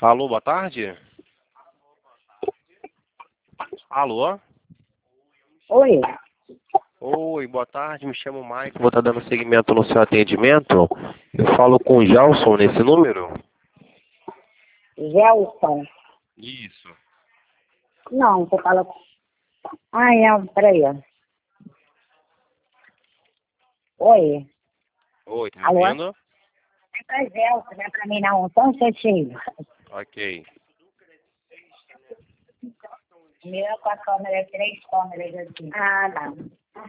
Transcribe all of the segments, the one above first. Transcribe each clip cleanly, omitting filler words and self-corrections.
Alô, boa tarde. Alô? Oi, Oi, boa tarde, me chamo Mike, vou estar dando seguimento no seu atendimento. Eu falo com o Gelson nesse número? Gelson. Isso. Não, você fala. Ah, peraí. Oi, Oi, tá me alô? ouvindo? É pra Gelson, não é pra mim não, só um instantinho. Ok. O meu é com a câmera, 3 câmeras assim. Ah, não.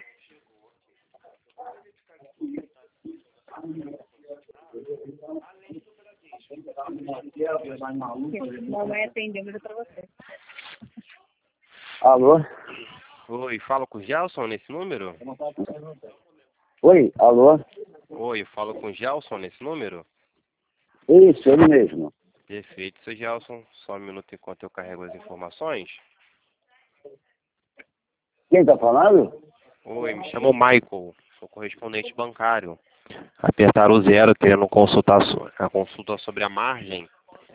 Mamãe atendeu, mas é pra você. Alô? Oi, falo com o Gelson nesse número? Oi, alô? Oi, falo com o Gelson nesse número? Isso, ele mesmo. Perfeito, seu Gelson. Só um minuto enquanto eu carrego as informações. Quem tá falando? Oi, me chamo Michael, sou correspondente bancário. Apertar o 0 querendo consultar a consulta sobre a margem.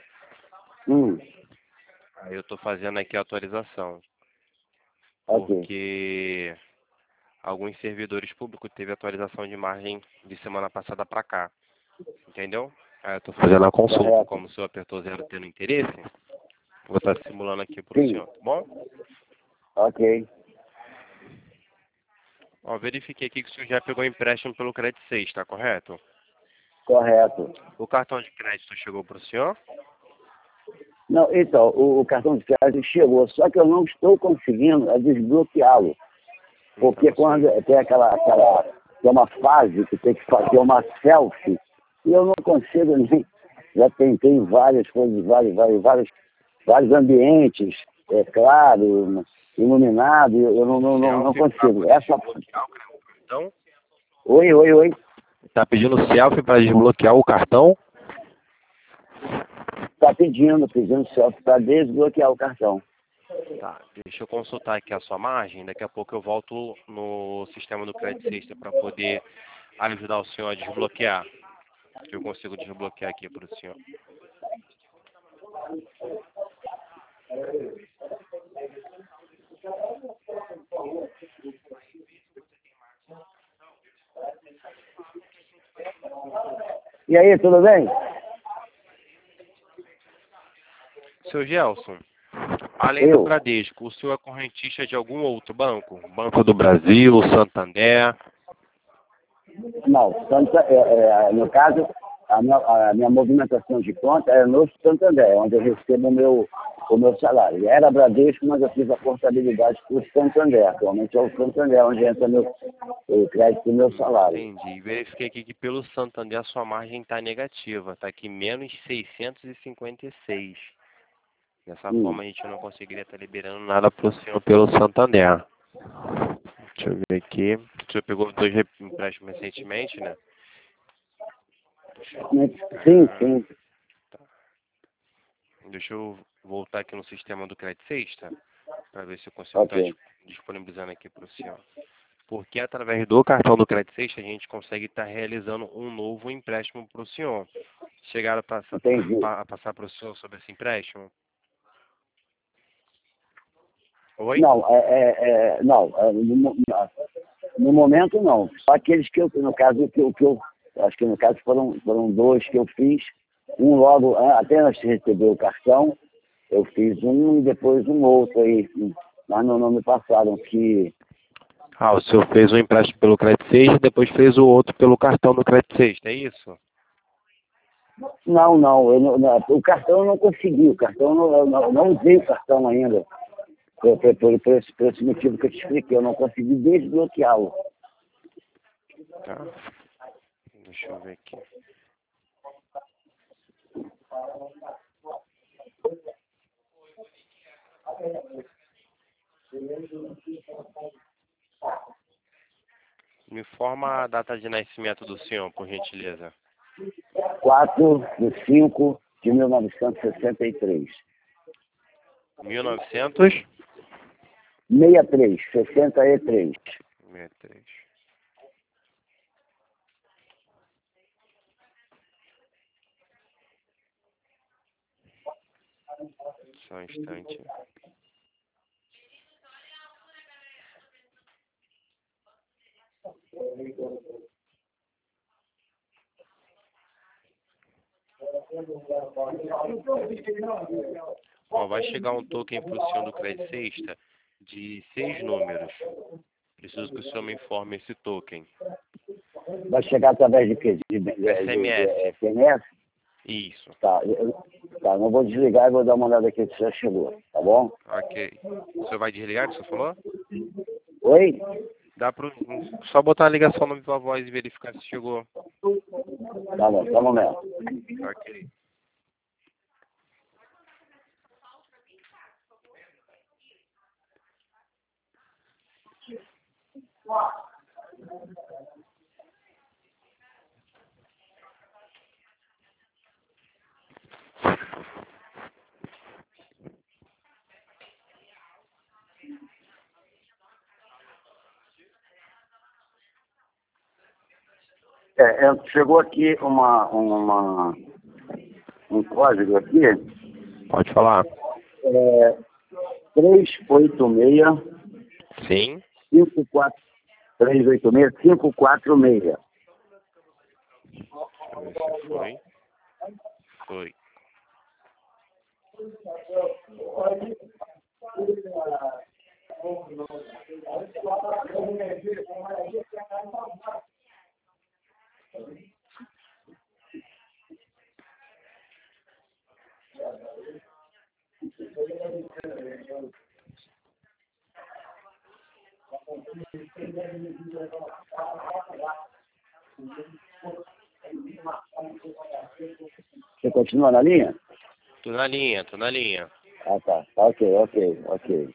Aí eu estou fazendo aqui a atualização. Ok. Porque alguns servidores públicos teve atualização de margem de semana passada para cá. Entendeu? Aí eu estou fazendo a consulta. Correto. Como o senhor apertou 0 tendo interesse, vou estar simulando aqui para o Sim. senhor, tá bom? Ok. Ó, verifiquei aqui que o senhor já pegou empréstimo pelo Crédito 6, tá correto? Correto. O cartão de crédito chegou para o senhor? Não, então, o cartão de crédito chegou, só que eu não estou conseguindo desbloqueá-lo. Porque Então, quando tem tem uma fase que tem que fazer uma selfie, e eu não consigo nem. Já tentei várias coisas, vários ambientes, é claro, iluminado, e eu não consigo. Essa. Então, Oi. tá pedindo selfie para desbloquear o cartão? Está pedindo selfie para desbloquear o cartão. Tá, deixa eu consultar aqui a sua margem. Daqui a pouco eu volto no sistema do Crédito Sexta para poder ajudar o senhor a desbloquear. Que eu consigo desbloquear aqui para o senhor. E aí, tudo bem? Seu Gelson, além do Bradesco, o senhor é correntista de algum outro banco? Banco do Brasil, Santander? Não, no caso, a minha movimentação de conta é no Santander, onde eu recebo o meu salário. Era Bradesco, mas eu fiz a portabilidade para o Santander. Atualmente é o Santander, onde entra o crédito do meu salário. Entendi. Verifiquei aqui que pelo Santander a sua margem está negativa. Está aqui menos 656. Dessa forma a gente não conseguiria estar liberando nada para o senhor pelo Santander. Deixa eu ver aqui. O senhor pegou 2 empréstimos recentemente, né? Sim. Tá. Deixa eu voltar aqui no sistema do Crédito Sexta para ver se eu consigo estar disponibilizando aqui para o senhor. Porque através do cartão do Crédito Sexta a gente consegue estar realizando um novo empréstimo para o senhor. Chegaram a passar para o senhor sobre esse empréstimo? Oi? Não, no momento não. Só aqueles que no caso, acho que no caso foram 2 que eu fiz. Um logo, apenas recebeu o cartão, eu fiz um e depois um outro aí. Mas não me passaram que. Ah, o senhor fez um empréstimo pelo Crédito Sexta e depois fez o outro pelo cartão do Crédito Sexta, é isso? Não, o cartão eu não consegui, o cartão eu não usei o cartão ainda. Por esse motivo que eu te expliquei, eu não consegui desbloqueá-lo. Tá. Deixa eu ver aqui. Me informa a data de nascimento do senhor, por gentileza. 4/5/1963. 1900? 63. 63. Só um instante. Ó, vai chegar um token pro senhor do Credit Sexta de 6 números. Preciso que o senhor me informe esse token. Vai chegar através de quê? De SMS. SMS? Isso. Tá, não vou desligar e vou dar uma olhada aqui se já chegou, tá bom? Ok. O senhor vai desligar, que o senhor falou? Oi? Dá pro... Só botar a ligação no Viva Voz e verificar se chegou. Tá bom, só um momento. Ok. Chegou aqui um código aqui, Pode falar. 386 Sim. 54 386 546. Deixa eu ver se foi. Foi. Você continua na linha? Tô na linha, tô na linha. Ah, tá. Ok.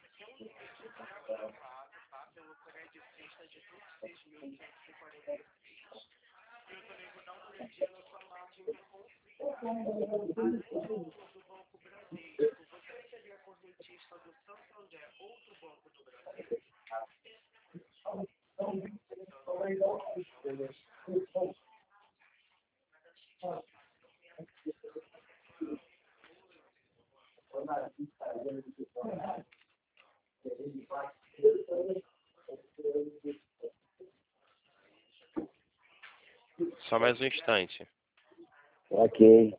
Só mais um instante. Ok.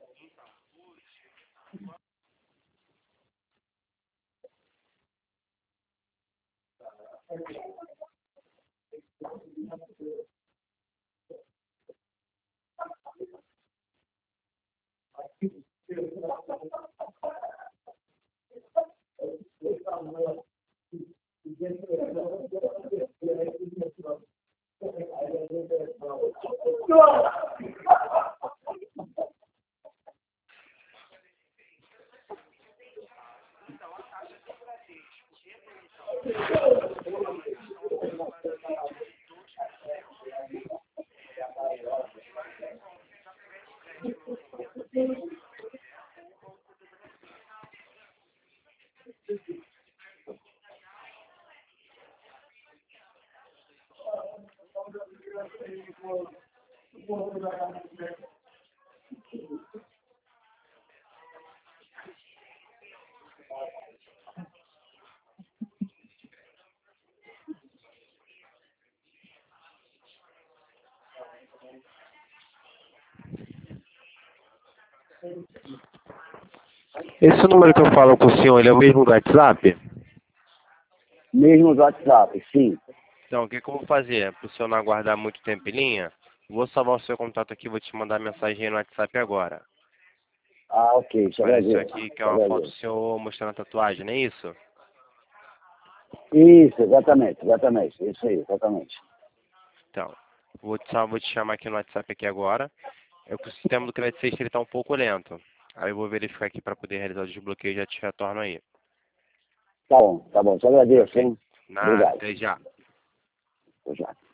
Esse número que eu falo com o senhor, ele é o mesmo do WhatsApp? Mesmo no WhatsApp, sim. Então, o que que eu vou fazer? Para o senhor não aguardar muito tempo em linha, vou salvar o seu contato aqui, vou te mandar mensagem no WhatsApp agora. Ah, ok. Te Olha isso agradeço. aqui, que é uma foto do senhor mostrando a tatuagem, não é isso? Isso, exatamente. Isso aí, exatamente. Então, vou te chamar aqui no WhatsApp aqui agora. É que o sistema do Credit Sexta ele está um pouco lento. Aí eu vou verificar aqui para poder realizar o desbloqueio e já te retorno aí. Tá bom. Te agradeço, hein? Nada, Obrigado. até já. Até já.